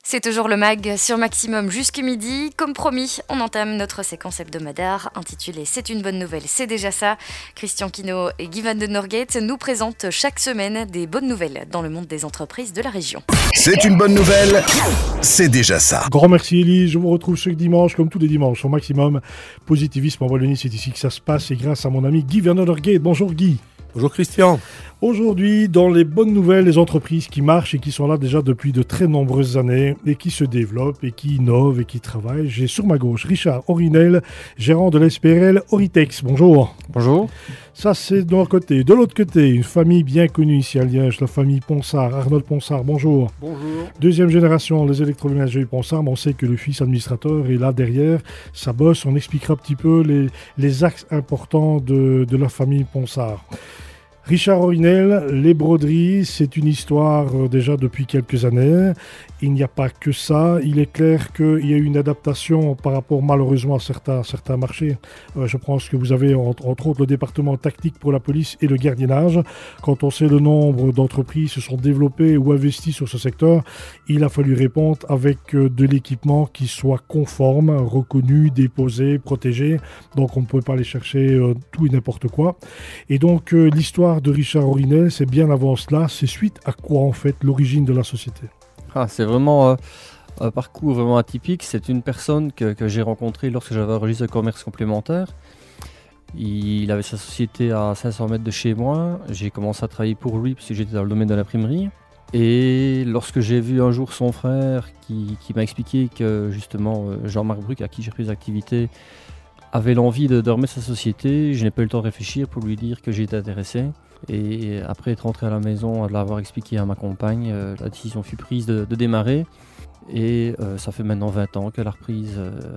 C'est toujours le MAG sur Maximum jusqu'à midi. Comme promis, on entame notre séquence hebdomadaire intitulée C'est une bonne nouvelle, c'est déjà ça. Christian Quinault et Guy Van den Norgate nous présentent chaque semaine des bonnes nouvelles dans le monde des entreprises de la région. C'est une bonne nouvelle, c'est déjà ça. Grand merci Elise, je vous retrouve chaque dimanche comme tous les dimanches sur Maximum. Positivisme en Wallonie, c'est ici que ça se passe et grâce à mon ami Guy Van den Norgate. Bonjour Guy. Bonjour Christian. Aujourd'hui, dans les bonnes nouvelles, les entreprises qui marchent et qui sont là déjà depuis de très nombreuses années et qui se développent et qui innovent et qui travaillent, j'ai sur ma gauche Richard Orinel, gérant de l'SPRL Oritex. Bonjour. Bonjour. Ça c'est de notre côté. De l'autre côté, une famille bien connue ici à Liège, la famille Ponsard. Arnold Ponsard, bonjour. Bonjour. Deuxième génération, les électroménagers Ponsard, mais on sait que le fils administrateur est là derrière, ça bosse. On expliquera un petit peu les axes importants de la famille Ponsard. Richard Orinel, les broderies, c'est une histoire déjà depuis quelques années. Il n'y a pas que ça. Il est clair qu'il y a eu une adaptation par rapport malheureusement à certains marchés. Je pense que vous avez entre autres le département tactique pour la police et le gardiennage. Quand on sait le nombre d'entreprises qui se sont développées ou investies sur ce secteur, il a fallu répondre avec de l'équipement qui soit conforme, reconnu, déposé, protégé. Donc on ne peut pas aller chercher tout et n'importe quoi. Et donc l'histoire de Richard Orinel, c'est bien avant cela. C'est suite à quoi en fait l'origine de la société? C'est vraiment un parcours vraiment atypique. C'est une personne que j'ai rencontrée lorsque j'avais un registre de commerce complémentaire. Il avait sa société à 500 mètres de chez moi. J'ai commencé à travailler pour lui parce que j'étais dans le domaine de l'imprimerie. Et lorsque j'ai vu un jour son frère qui m'a expliqué que justement Jean-Marc Bruck, à qui j'ai pris des activités, avait l'envie de remettre sa société, je n'ai pas eu le temps de réfléchir pour lui dire que j'étais intéressé. Et après être rentré à la maison, de l'avoir expliqué à ma compagne, la décision fut prise de démarrer. Et ça fait maintenant 20 ans que la reprise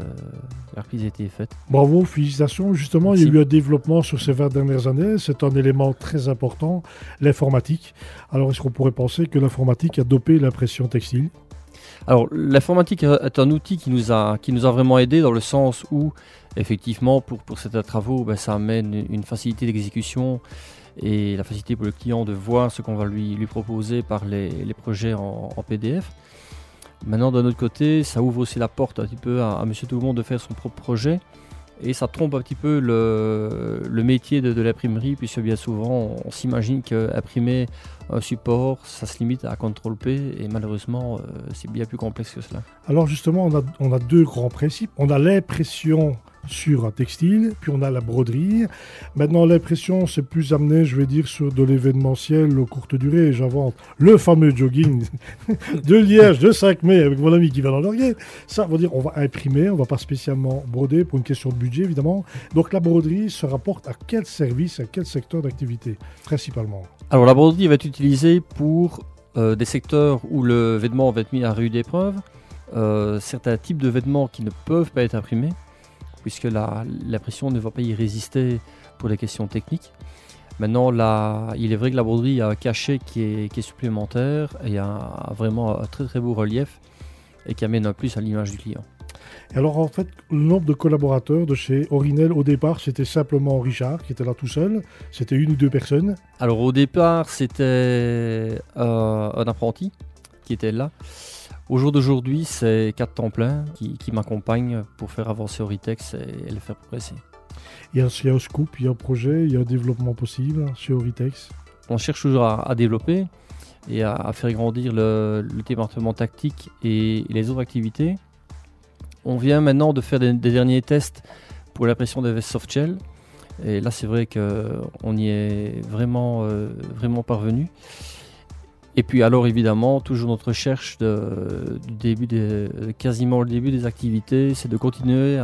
a été faite. Bravo, félicitations. Justement, Merci. Il y a eu un développement sur ces 20 dernières années. C'est un élément très important, l'informatique. Alors, est-ce qu'on pourrait penser que l'informatique a dopé l'impression textile ? Alors, l'informatique est un outil qui nous a vraiment aidé dans le sens où, effectivement, pour certains travaux, ça amène une facilité d'exécution et la facilité pour le client de voir ce qu'on va lui proposer par les projets en PDF. Maintenant, d'un autre côté, ça ouvre aussi la porte un petit peu à Monsieur Tout-le-Monde de faire son propre projet et ça trompe un petit peu le métier de l'imprimerie puisque bien souvent, on s'imagine qu'imprimer un support, ça se limite à CTRL-P et malheureusement, c'est bien plus complexe que cela. Alors justement, on a deux grands principes. On a l'impression sur un textile, puis on a la broderie. Maintenant, l'impression, c'est plus amené, je vais dire, sur de l'événementiel aux courte durée. J'invente le fameux jogging de Liège, de 5 mai, avec mon ami qui va dans l'orgueil. Ça veut dire on va imprimer, on ne va pas spécialement broder pour une question de budget, évidemment. Donc la broderie se rapporte à quel service, à quel secteur d'activité, principalement? Alors la broderie va être utilisée pour des secteurs où le vêtement va être mis à rude épreuve, certains types de vêtements qui ne peuvent pas être imprimés, puisque l'impression ne va pas y résister pour les questions techniques. Maintenant, il est vrai que la broderie a un cachet qui est supplémentaire et a vraiment un très très beau relief et qui amène un plus à l'image du client. Et alors en fait, le nombre de collaborateurs de chez Orinel au départ, c'était simplement Richard qui était là tout seul, c'était une ou deux personnes? Alors au départ, c'était un apprenti qui était là. Au jour d'aujourd'hui, c'est 4 temps pleins qui m'accompagnent pour faire avancer Oritex et le faire progresser. Il y a un scoop, il y a un projet, il y a un développement possible chez Oritex? On cherche toujours à développer et à faire grandir le département tactique et les autres activités. On vient maintenant de faire des derniers tests pour l'impression des vestes softshell. Et là, c'est vrai qu'on y est vraiment parvenu. Et puis alors évidemment, toujours notre recherche quasiment le début des activités, c'est de continuer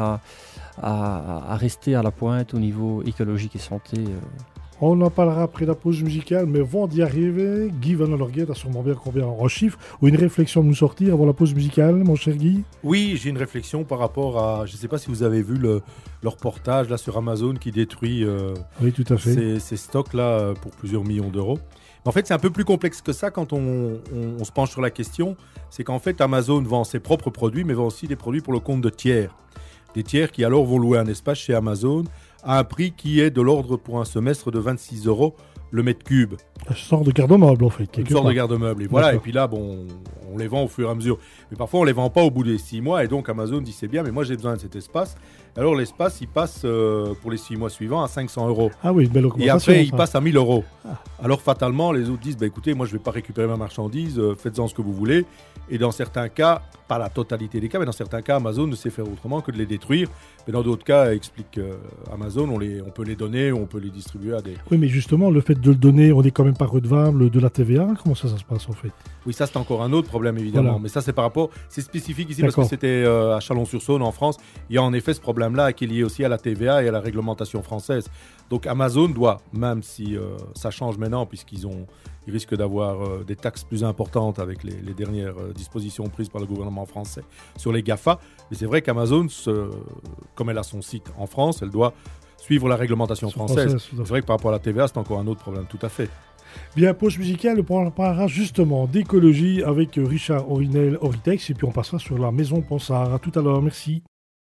à rester à la pointe au niveau écologique et santé. On en parlera après la pause musicale, mais avant d'y arriver, Guy Van den Norgate a sûrement bien combien en chiffres ou une réflexion de nous sortir avant la pause musicale, mon cher Guy? Oui, j'ai une réflexion par rapport à, je ne sais pas si vous avez vu le reportage là sur Amazon qui détruit oui, tout à fait. ces stocks là pour plusieurs millions d'euros. En fait, c'est un peu plus complexe que ça quand on se penche sur la question. C'est qu'en fait, Amazon vend ses propres produits, mais vend aussi des produits pour le compte de tiers. Des tiers qui alors vont louer un espace chez Amazon à un prix qui est de l'ordre pour un semestre de 26 € le mètre cube. Une sorte de garde-meuble, en fait. Une sorte de garde-meuble. Et voilà, et puis là, bon, on les vend au fur et à mesure. Mais parfois, on les vend pas au bout des 6 mois. Et donc, Amazon dit, c'est bien, mais moi, j'ai besoin de cet espace. Alors, l'espace, il passe pour les 6 mois suivants à 500 €. Ah oui, une belle augmentation. Et après, il ça. passe à 1000 €. Alors, fatalement, les autres disent, écoutez, moi, je vais pas récupérer ma marchandise, faites-en ce que vous voulez. Et dans certains cas, pas la totalité des cas, mais dans certains cas, Amazon ne sait faire autrement que de les détruire. Mais dans d'autres cas, explique Amazon, on peut les donner, on peut les distribuer à des... Oui, mais justement, le fait de le donner, on n'est quand même pas redevable de la TVA. Comment ça se passe, en fait? Oui, ça, c'est encore un autre problème, évidemment. Voilà. Mais ça, c'est c'est spécifique ici, D'accord. parce que c'était à Chalon-sur-Saône, en France. Il y a en effet ce problème-là qui est lié aussi à la TVA et à la réglementation française. Donc, Amazon doit, même si ça change maintenant, puisqu'ils risquent d'avoir des taxes plus importantes avec les dernières dispositions prises par le gouvernement français sur les GAFA. Mais c'est vrai qu'Amazon, comme elle a son site en France, elle doit suivre la réglementation française. C'est vrai que par rapport à la TVA, c'est encore un autre problème, tout à fait. Bien, pause musicale, on parlera justement d'écologie avec Richard Orinel, Oritex, et puis on passera sur la maison Ponsard. À tout à l'heure, merci.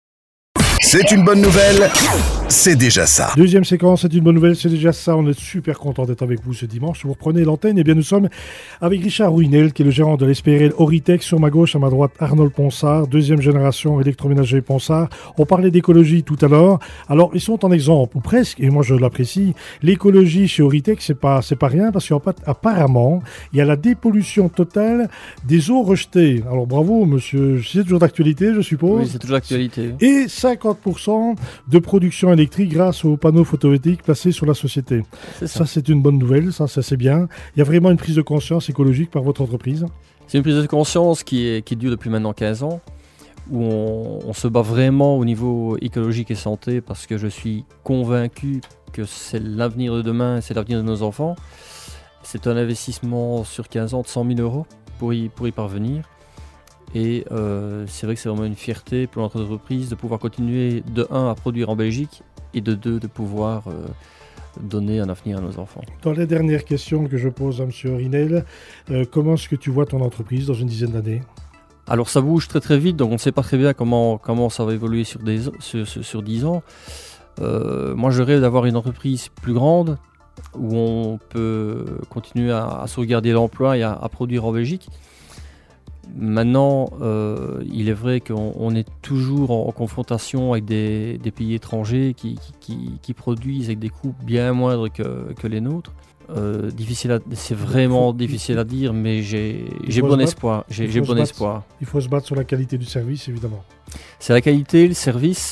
C'est une bonne nouvelle, c'est déjà ça. Deuxième séquence, c'est une bonne nouvelle, c'est déjà ça. On est super content d'être avec vous ce dimanche. Vous reprenez l'antenne, et bien nous sommes avec Richard Orinel, qui est le gérant de l'SPRL Oritex. Sur ma gauche, à ma droite, Arnold Ponsard, deuxième génération électroménager Ponsard. On parlait d'écologie tout à l'heure. Alors, ils sont en exemple, ou presque, et moi je l'apprécie. L'écologie chez Oritex, c'est pas rien, parce qu'apparemment, il y a la dépollution totale des eaux rejetées. Alors, bravo, monsieur. C'est toujours d'actualité, je suppose. Oui, c'est toujours d'actualité. Et 50% de production électrique grâce aux panneaux photovoltaïques placés sur la société. Ça, c'est une bonne nouvelle, ça c'est bien. Il y a vraiment une prise de conscience écologique par votre entreprise? C'est une prise de conscience qui dure depuis maintenant 15 ans, où on se bat vraiment au niveau écologique et santé, parce que je suis convaincu que c'est l'avenir de demain, c'est l'avenir de nos enfants. C'est un investissement sur 15 ans de 100 000 € pour y parvenir. Et c'est vrai que c'est vraiment une fierté pour notre entreprise de pouvoir continuer de 1 à produire en Belgique et de 2 de pouvoir donner un avenir à nos enfants. Dans les dernières questions que je pose à M. Orinel, comment est-ce que tu vois ton entreprise dans une dizaine d'années? Alors ça bouge très très vite, donc on ne sait pas très bien comment ça va évoluer sur 10 ans. Moi je rêve d'avoir une entreprise plus grande où on peut continuer à sauvegarder l'emploi et à produire en Belgique. Maintenant, il est vrai qu'on est toujours en confrontation avec des pays étrangers qui produisent avec des coûts bien moindres que les nôtres. C'est vraiment difficile à dire, mais j'ai bon espoir. J'ai bon espoir. Il faut se battre sur la qualité du service, évidemment. C'est la qualité, le service,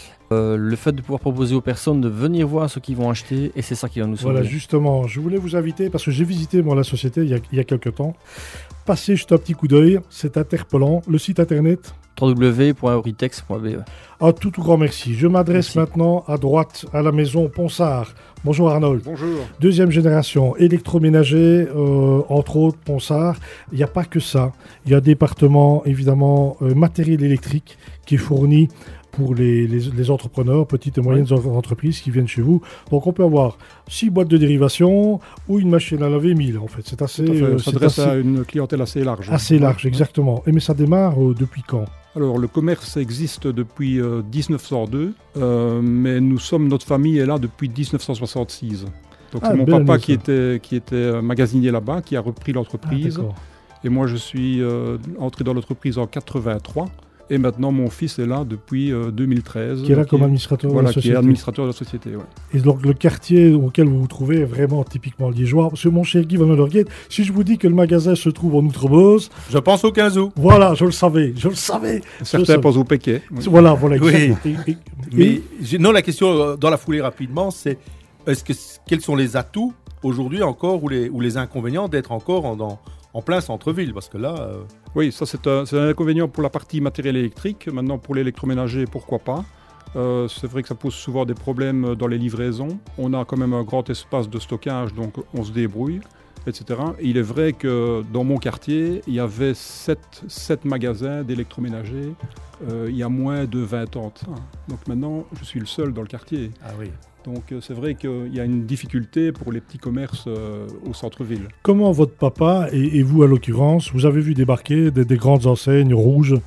le fait de pouvoir proposer aux personnes de venir voir ce qu'ils vont acheter, et c'est ça qui va nous sauver. Voilà, justement, je voulais vous inviter, parce que j'ai visité moi la société il y a quelques temps. Passez juste un petit coup d'œil, c'est interpellant. Le site internet www.oritex.be. Un tout grand merci. Je m'adresse maintenant à droite, à la maison Ponsard. Bonjour Arnold. Bonjour. Deuxième génération, électroménager, entre autres Ponsard. Il n'y a pas que ça. Il y a un département, évidemment, matériel électrique qui est fourni pour les entrepreneurs, petites et moyennes entreprises qui viennent chez vous. Donc on peut avoir 6 boîtes de dérivation ou une machine à laver 1000 en fait. C'est assez... Ça s'adresse à une clientèle assez large. Assez large, exactement. Mais ça démarre depuis quand? Alors le commerce existe depuis 1902, mais notre famille est là depuis 1966. Donc c'est mon papa qui était magasinier là-bas, qui a repris l'entreprise. Et moi je suis entré dans l'entreprise en 83. Et maintenant, mon fils est là depuis 2013. Qui est là comme administrateur de la société. Qui est administrateur de la société, ouais. Et donc, le quartier auquel vous vous trouvez est vraiment typiquement liégeois. Parce que mon cher Guy Van Norgate, si je vous dis que le magasin se trouve en Outre-Beuse... Je pense au 15 août. Voilà, je le savais. Certains pensent au Péquet. Voilà, exactement. Oui. Non, la question, dans la foulée rapidement, c'est quels sont les atouts aujourd'hui encore ou les inconvénients d'être encore en plein centre-ville, parce que là... Oui, ça c'est un inconvénient pour la partie matériel électrique. Maintenant, pour l'électroménager, pourquoi pas. C'est vrai que ça pose souvent des problèmes dans les livraisons. On a quand même un grand espace de stockage, donc on se débrouille, etc. Et il est vrai que dans mon quartier, il y avait 7 magasins d'électroménager il y a moins de 20 ans. Donc maintenant, je suis le seul dans le quartier. Ah oui. Donc c'est vrai qu'il y a une difficulté pour les petits commerces au centre-ville. Comment votre papa, et vous à l'occurrence, vous avez vu débarquer des grandes enseignes rouges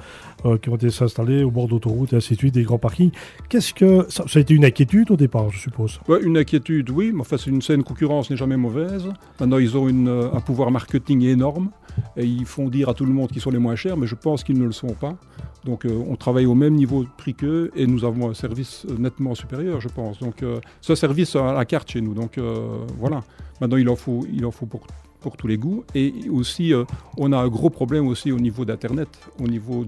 qui ont été installés au bord d'autoroutes et ainsi de suite, des grands parkings. Qu'est-ce que ça a été une inquiétude au départ, je suppose? Ouais, une inquiétude, oui, mais enfin, c'est une saine concurrence n'est jamais mauvaise. Maintenant, ils ont un pouvoir marketing énorme et ils font dire à tout le monde qu'ils sont les moins chers, mais je pense qu'ils ne le sont pas. Donc, on travaille au même niveau de prix qu'eux et nous avons un service nettement supérieur, je pense. Donc, c'est un service à la carte chez nous. Donc, voilà. Maintenant, il en faut pour tous les goûts. Et aussi, on a un gros problème aussi au niveau d'Internet, au niveau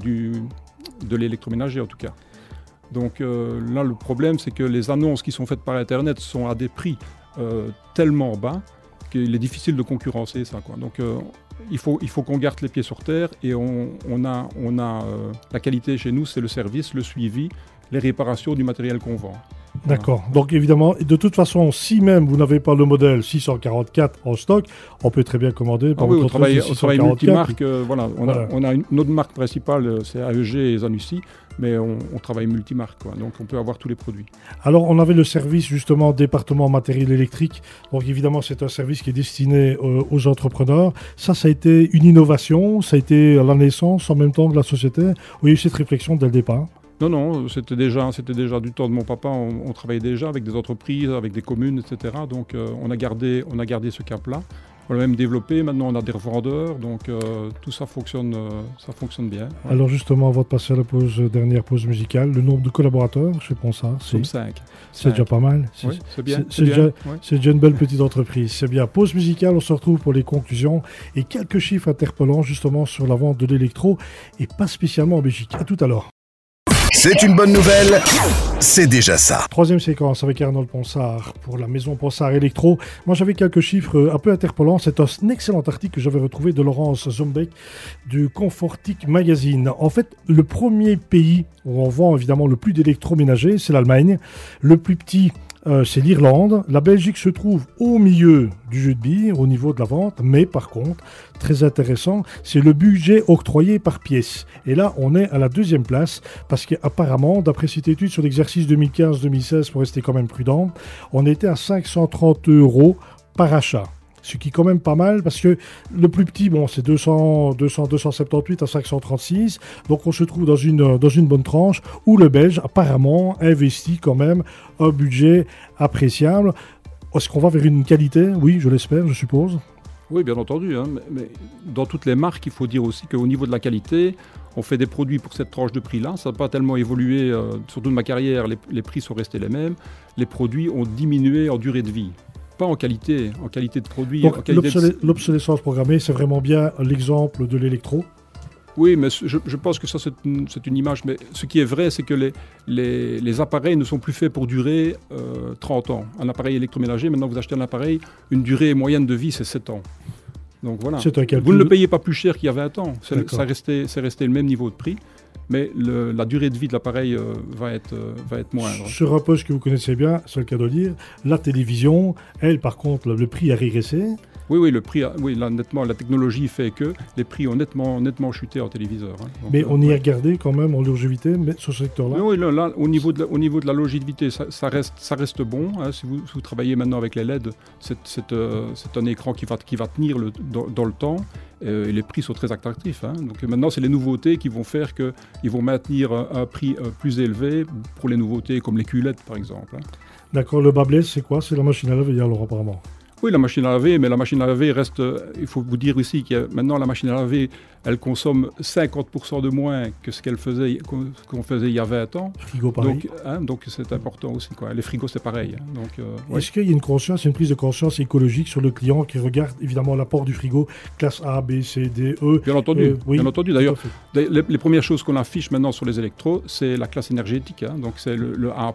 de l'électroménager en tout cas. Donc là, le problème, c'est que les annonces qui sont faites par Internet sont à des prix tellement bas qu'il est difficile de concurrencer ça, quoi. Donc il faut qu'on garde les pieds sur terre et on a la qualité chez nous, c'est le service, le suivi, les réparations du matériel qu'on vend. D'accord. Voilà. Donc évidemment, de toute façon, si même vous n'avez pas le modèle 644 en stock, on peut très bien commander par votre entreprise 644. On travaille multimarque. Voilà. On a une autre marque principale, c'est AEG et Zanussi, mais on travaille multimarque, quoi. Donc on peut avoir tous les produits. Alors on avait le service justement département matériel électrique. Donc évidemment, c'est un service qui est destiné aux entrepreneurs. Ça a été une innovation, ça a été la naissance en même temps de la société. Vous avez eu cette réflexion dès le départ? Non, c'était déjà du temps de mon papa. On travaillait déjà avec des entreprises, avec des communes, etc. Donc on a gardé ce cap-là. On l'a même développé. Maintenant, on a des revendeurs. Donc tout ça fonctionne bien. Ouais. Alors justement, avant de passer à la dernière pause musicale, le nombre de collaborateurs chez Ponsard, c'est 5. C'est déjà pas mal. Oui, c'est bien. C'est déjà une belle petite entreprise. C'est bien. Pause musicale, on se retrouve pour les conclusions et quelques chiffres interpellants justement sur la vente de l'électro et pas spécialement en Belgique. À tout à l'heure. C'est une bonne nouvelle, c'est déjà ça. Troisième séquence avec Arnold Ponsard pour la maison Ponsard Électro. Moi j'avais quelques chiffres un peu interpellants. C'est un excellent article que j'avais retrouvé de Laurence Zombeck du Confortic Magazine. En fait, le premier pays où on vend évidemment le plus d'électroménagers, c'est l'Allemagne. Le plus petit, c'est l'Irlande. La Belgique se trouve au milieu du jeu de billes au niveau de la vente, mais par contre, très intéressant, c'est le budget octroyé par pièce. Et là, on est à la deuxième place parce qu'apparemment, d'après cette étude sur l'exercice 2015-2016, pour rester quand même prudent, on était à 530 € par achat. Ce qui est quand même pas mal parce que le plus petit, c'est 278 à 536. Donc on se trouve dans une bonne tranche où le Belge apparemment investit quand même un budget appréciable. Est-ce qu'on va vers une qualité? Oui, je l'espère, je suppose. Oui, bien entendu. Mais dans toutes les marques, il faut dire aussi qu'au niveau de la qualité, on fait des produits pour cette tranche de prix-là. Ça n'a pas tellement évolué. Surtout de ma carrière, les prix sont restés les mêmes. Les produits ont diminué en durée de vie. Pas en qualité de produit. Donc l'obsolescence programmée, c'est vraiment bien l'exemple de l'électro. Oui, mais je pense que ça c'est une image. Mais ce qui est vrai, c'est que les appareils ne sont plus faits pour durer 30 ans. Un appareil électroménager, maintenant vous achetez un appareil, une durée moyenne de vie, c'est 7 ans. Donc voilà. Vous ne le payez pas plus cher qu'il y a 20 ans. C'est resté le même niveau de prix. Mais la durée de vie de l'appareil va être moindre. Sur un poste que vous connaissez bien, c'est le cas de dire, la télévision, elle par contre, le prix a régressé. Oui, le prix, là, nettement, la technologie fait que les prix ont nettement chuté en téléviseur. Donc, mais on y a regardé quand même en longévité, mais sur ce secteur-là. Oui, là, au niveau de la longévité, ça reste bon. Hein. Si vous travaillez maintenant avec les LED, c'est un écran qui va tenir dans le temps. Et les prix sont très attractifs. Hein. Donc maintenant, c'est les nouveautés qui vont faire qu'ils vont maintenir un prix plus élevé pour les nouveautés comme les culettes, par exemple. Hein. D'accord, le bas blesse, c'est quoi? C'est la machine à laver, alors apparemment. Oui, la machine à laver, mais la machine à laver reste... il faut vous dire aussi que maintenant, la machine à laver, elle consomme 50% de moins que ce qu'on faisait il y a 20 ans. Frigo, pareil. Donc c'est important aussi, quoi. Les frigos, c'est pareil. Hein. Donc, Est-ce qu'il y a une prise de conscience écologique sur le client qui regarde évidemment l'apport du frigo, classe A, B, C, D, E? Bien entendu. Bien entendu. D'ailleurs, les premières choses qu'on affiche maintenant sur les électros, c'est la classe énergétique. Hein. Donc c'est le A++,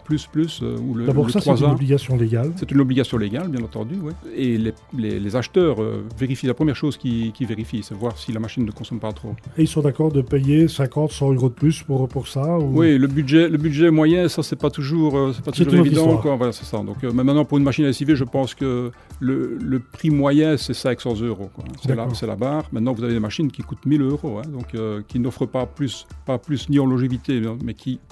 ou le D'abord, ça, 3A. C'est une obligation légale. C'est une obligation légale, bien entendu, oui. Et les acheteurs vérifient, la première chose qu'ils vérifient, c'est voir si la machine ne consomme pas trop. Et ils sont d'accord de payer 50, 100 € de plus pour ça ou... Oui, le budget moyen, ça c'est pas toujours évident. Quoi. Voilà, c'est ça. Donc maintenant pour une machine à lessiver, je pense que le prix moyen c'est 500 €. Quoi. C'est la barre. Maintenant vous avez des machines qui coûtent 1000 €, hein, donc qui n'offrent pas plus ni en longévité, mais qui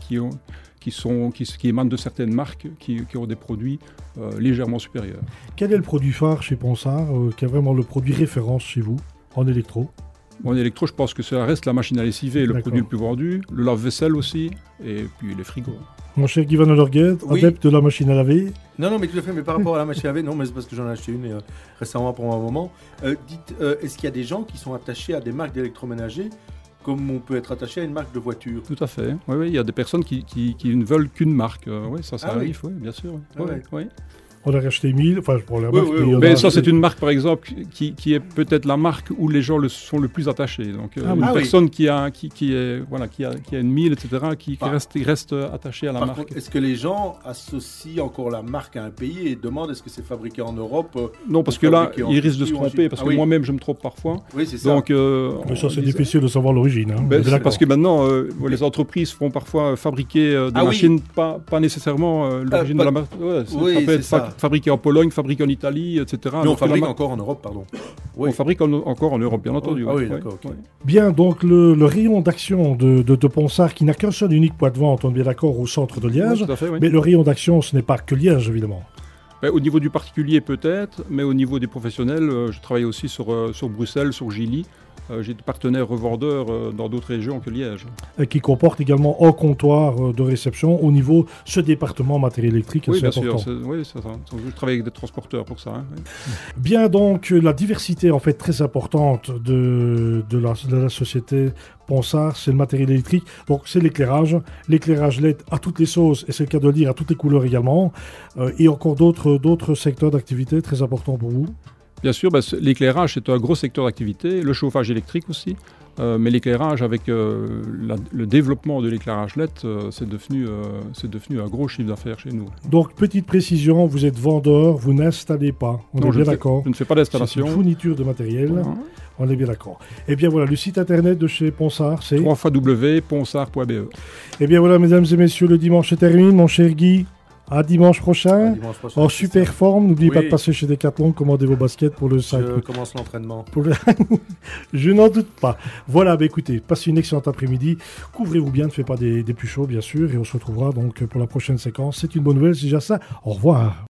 émanent de certaines marques qui ont des produits légèrement supérieurs. Quel est le produit phare chez Ponsard, qui est vraiment le produit référence chez vous, en électro? En électro, je pense que ça reste la machine à lessiver, le D'accord. produit le plus vendu, le lave-vaisselle aussi, et puis les frigos. Mon cher Guy Van Norgate, Oui. adepte de la machine à laver. Non, mais tout à fait, mais par rapport à la machine à laver, non, mais c'est parce que j'en ai acheté une récemment pour un moment. Dites, est-ce qu'il y a des gens qui sont attachés à des marques d'électroménager comme on peut être attaché à une marque de voiture? Tout à fait. Oui, il y a des personnes qui ne veulent qu'une marque. Oui, ça Ah oui. arrive, oui, bien sûr. Ah Oui, ouais. oui. On a racheté 1000, enfin pour la Oui, marque. oui, mais il y en a- Mais ça, c'est une marque, par exemple, qui est peut-être la marque où les gens sont le plus attachés. Donc, Ah une oui. personne qui a une 1000, etc., qui Ah. reste attachée à la Par marque. contre, est-ce que les gens associent encore la marque à un pays et demandent est-ce que c'est fabriqué en Europe Non, parce ou que là, fabriqué en ils risquent de se Russie ou en tromper, Chine? parce Ah que oui. moi-même, je me trompe parfois. Oui, c'est ça. Donc, Mais ça, c'est on- difficile de savoir l'origine. Hein. Ben, On est c'est d'accord. parce que maintenant, les entreprises font parfois fabriquer des Ah oui. machines, pas nécessairement l'origine pas- de la marque. Ouais, Oui, ça peut c'est être ça. fabriqué en Pologne, fabriqué en Italie, etc. Mais on Donc, la fabrique marque- encore en Europe, pardon. on Oui. fabrique encore en Europe, bien entendu. Ah oui, ouais, d'accord, ok. ouais. Bien, donc le rayon d'action de Ponsard, qui n'a qu'un seul unique point de vente, on est bien d'accord, au centre de Liège. Ouais, tout à fait, oui. Mais le rayon d'action, ce n'est pas que Liège, évidemment. Ben, au niveau du particulier, peut-être, mais au niveau des professionnels, je travaille aussi sur Bruxelles, sur Gilly. J'ai des partenaires revendeurs dans d'autres régions que Liège. Qui comporte également un comptoir de réception au niveau ce département matériel électrique. Oui, assez bien important. sûr. Oui, c'est ça. Je travaille avec des transporteurs pour ça. Hein, oui. Bien, donc la diversité en fait très importante de la société Ponsard, c'est le matériel électrique. Donc c'est l'éclairage LED à toutes les sauces, et c'est le cas de le dire, à toutes les couleurs également. Et encore d'autres secteurs d'activité très importants pour vous. Bien sûr, l'éclairage, c'est un gros secteur d'activité, le chauffage électrique aussi, mais l'éclairage, avec le développement de l'éclairage LED, c'est devenu un gros chiffre d'affaires chez nous. Donc petite précision, vous êtes vendeur, vous n'installez pas. On Non, est bien d'accord. Je ne fais pas C'est d'installation. une fourniture de matériel. Voilà. On est bien d'accord. Et bien voilà, le site internet de chez Ponsard, c'est... www.ponsard.be. Et bien voilà, mesdames et messieurs, le dimanche se termine. Mon cher Guy, à dimanche prochain. Dimanche prochain, En c'est super ça. forme, n'oubliez pas Oui. de passer chez Decathlon, commander vos baskets pour le 5 Je août. commence l'entraînement. Je n'en doute pas. Voilà, bah écoutez, passez une excellente après-midi. Couvrez-vous bien, ne faites pas des plus chauds, bien sûr. Et on se retrouvera donc pour la prochaine séquence. C'est une bonne nouvelle, c'est déjà ça. Au revoir.